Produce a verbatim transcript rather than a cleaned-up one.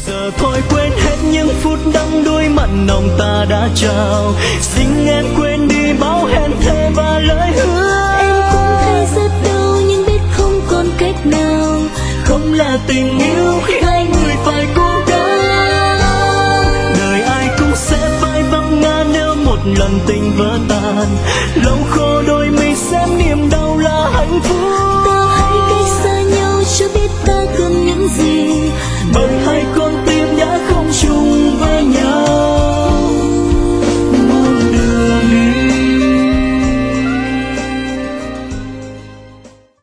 giờ thôi quên hết những phút đắng đuối mặn nồng ta đã trao. Xin em quên đi bao hẹn thề và lời hứa. Em cũng thấy rất đau nhưng biết không còn cách nào. Không là tình yêu khi hai người phải cố gắng. Đời ai cũng sẽ phải vấp ngã nếu một lần tình vỡ tan. Lâu khô đôi mình xem niềm đau là hạnh phúc. Ta hãy cách xa nhau cho biết ta cần những gì. Bởi hai